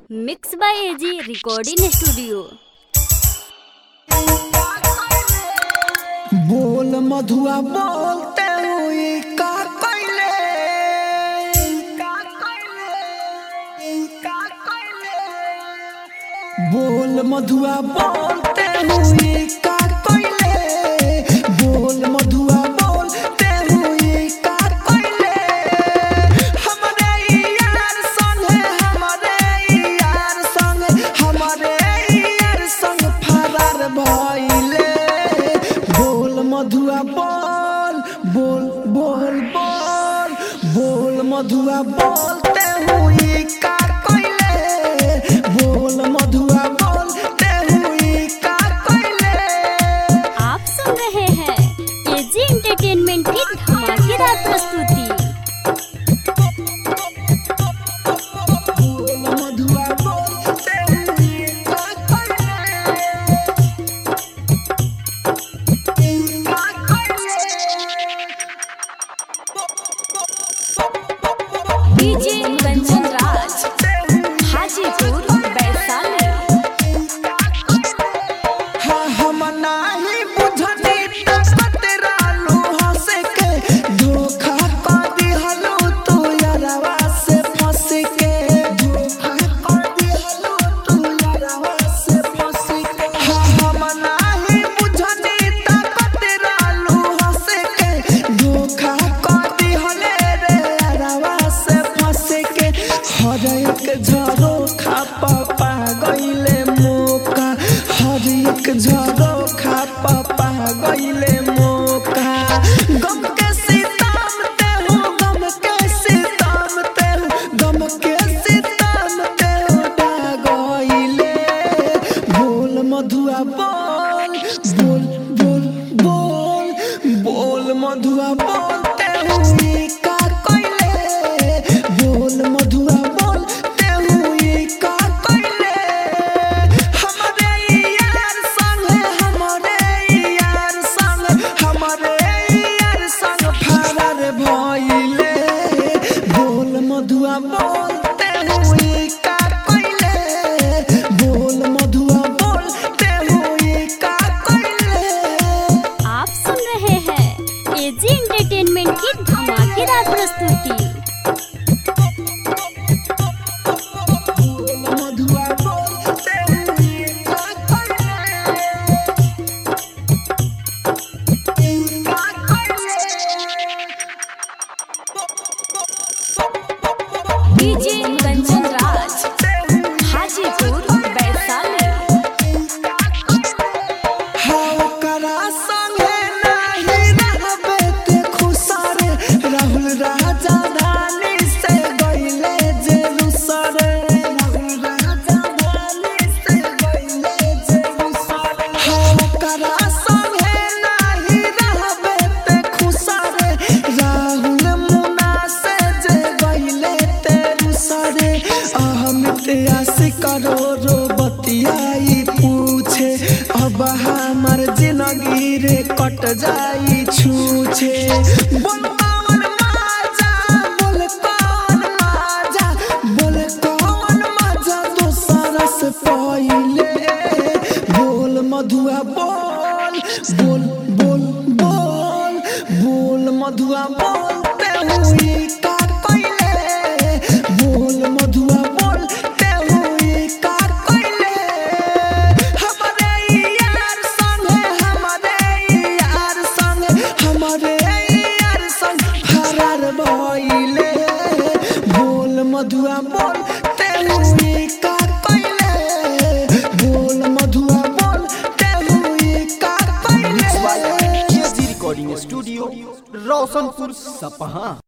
Mix by AG recording studio. बोल मधुआ बोलते हुए का कइले बोल मधुआ बोलते हुए का कइले बोल मधुआ बोलते हुए का कइले हमरे यार संग फरार भइले। बोल मधुआ बोल बोल बोल बोल बोल मधुआ बोलते हुए का कइले बोल मधुआ बोलते हुए का कइले। आप सुन रहे हैं एजी एंटरटेनमेंट की धमाकेदार प्रस्तुति। बोल मधुआ बोलते हुए का डीजे कंचन राज हाजीपुर वैशाली। हम नाही बुझनी तकतरालू हंसे के धोखा कर दिहलो तू यारवा से फंस के धोखा कर दिहलो तू यारवा से फंस के हम नाही बुझनी तकतरालू हंसे के धोखा कर दिहले रे यारवा से फंस के हर एक झरो खा पापा गइले मौका हर एक झरो खा पापा गइले मौका गम के सितम ते हो गम के सितम ते हो गम के सितम ते हो डा गइले। बोल मधुआ बोल बोल बोल बोल बोल मधुआ बोलते हुए का कइले बोल मधुआ बोलते हुए का कइले हमरे यार संग फरार भइले। बोल मधुआ बोलते हुए का कइले बोल मधुआ बोलते हुए का कइले। आप सुन रहे हैं एजी एंटरटेनमेंट की धमाकेदार प्रस्तुति। बोल मधुआ बोलते हुए का डीजे कंचन राज हाजीपुर वैशाली। करा संगे नहीं रहबे ते खुसारे राहुल राजा धानी से गइले जेरूसरे राहुल राजा धानी से गइले जेरूसरे करा संगे नहीं रहबे ते खुसारे राहुल मुना से जे गइले तेरूसरे अहमित आशिक करोड़ो बतियाई पूछे अब हमार जिंदगी रे कट जाई छूछे। बोल कौन माजा बोल कौन माजा बोल कौन माजा दोसरा से पहिले। बोल मधुआ बोल बोल बोल बोल बोल मधुआ बोलते हुए का कइले बोल मधुआ बोलते हुए का कइले हमरे यार संग फरार भइले। बोल मधुआ बोलते हुए का कइले बोल मधुआ बोलते हुए का कइले। एजी रिकॉर्डिंग स्टूडियो रोशनपुर सपहा।